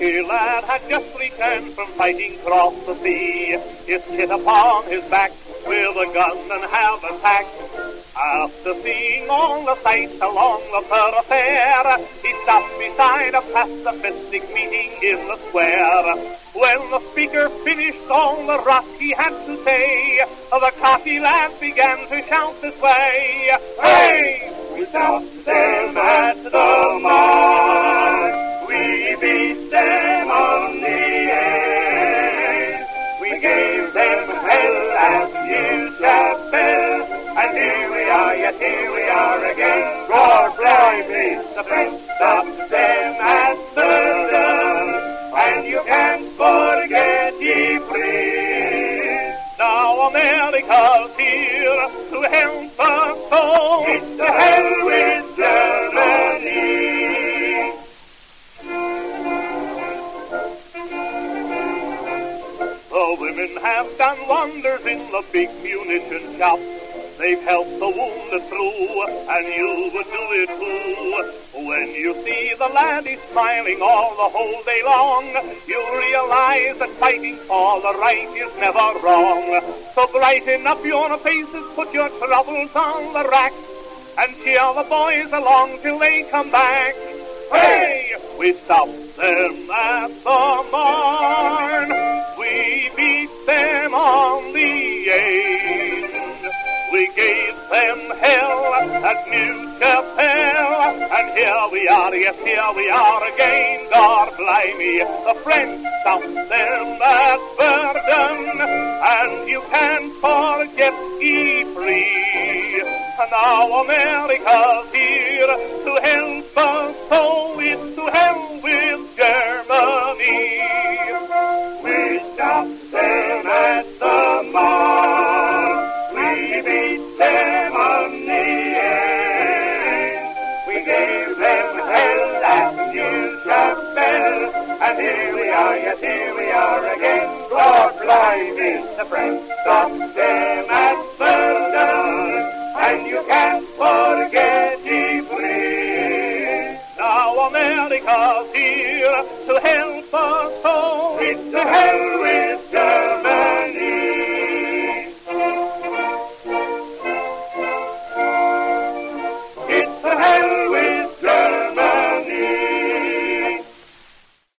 dear lad had just returned from fighting across the sea. He's hit upon his back with a gun and have attacked. After seeing all the sights along the thoroughfare, he stopped beside a pacifistic meeting in the square. When the speaker finished all the rot he had to say, the cocky lad began to shout this way. Hey! We stopped them at the mark. We beat them on the air. We gave them hell at New Chapel. And here we are, yes, here we are again. Lord blimey, the French stopped them at Verdun. And you can't forget Ypres. Now America's here to help us all. It's to hell with Germany. The women have done wonders in the big munition shops. They've helped the wounded through, and you would do it too. When you see the laddies smiling all the whole day long, you realize that fighting for the right is never wrong. So brighten up your faces, put your troubles on the rack, and cheer the boys along till they come back. Hey! We stopped them at the Marne. We beat them on the Aisne. We gave them hell at New Chapel. And here we are, yes, here we are again. God blimey, the French stopped them at Verdun. And you can't forget Ypres. And now America's here to help us, so it's to hell with Germany. We stopped them at the Marne. We beat them on the air. We gave them hell at New Chapel. And here we are, yes, here we are again. Lord blimey, the French stopped them at Verdun. And you can't forget Ypres. Now America's here to help us all. It's to hell with